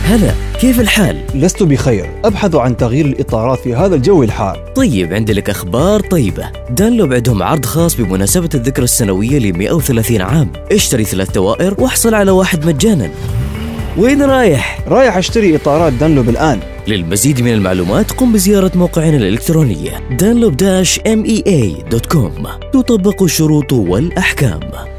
هلا، كيف الحال؟ لست بخير، أبحث عن تغيير الإطارات في هذا الجو الحار. طيب، عندي لك أخبار طيبة. دانلوب عندهم عرض خاص بمناسبة الذكرى السنوية ل130 عام. اشتري 3 دوائر واحصل على 1 مجانا. وين رايح أشتري إطارات دانلوب الآن. للمزيد من المعلومات قم بزيارة موقعنا الإلكترونية danlop-mea.com. تطبق الشروط والأحكام.